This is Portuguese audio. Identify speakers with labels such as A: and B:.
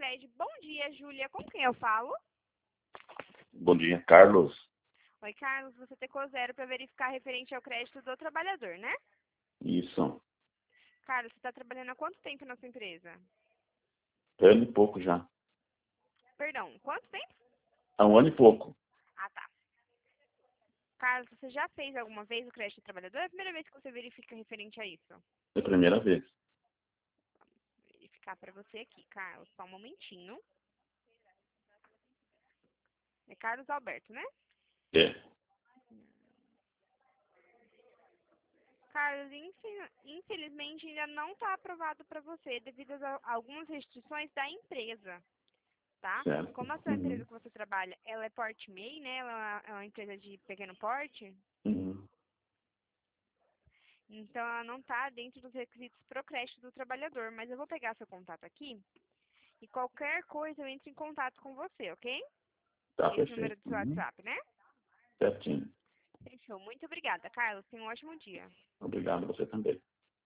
A: Cicred. Bom dia, Júlia. Com quem eu falo?
B: Bom dia, Carlos.
A: Oi, Carlos. Você tecou 0 para verificar referente ao crédito do trabalhador, né?
B: Isso.
A: Carlos, você está trabalhando há quanto tempo na sua empresa?
B: Ano e pouco já.
A: Perdão, quanto tempo?
B: Há um ano e pouco.
A: Ah, tá. Carlos, você já fez alguma vez o crédito do trabalhador? É a primeira vez que você verifica referente a isso?
B: É a primeira vez.
A: Vou verificar para você aqui, Carlos. Só um momentinho. É Carlos Alberto, né?
B: É.
A: Carlos, infelizmente ainda não está aprovado para você devido a algumas restrições da empresa, tá?
B: Certo.
A: Como a sua empresa que você trabalha, ela é porte MEI, né? Ela é uma empresa de pequeno porte,
B: Uhum.
A: então ela não está dentro dos requisitos pro crédito do trabalhador. Mas eu vou pegar seu contato aqui e qualquer coisa eu entro em contato com você, ok?
B: Tá
A: Esse número
B: perfeito.
A: do seu WhatsApp, né?
B: Certinho.
A: Fechou. Muito obrigada, Carlos. Tenha um ótimo dia.
B: Obrigado, você também.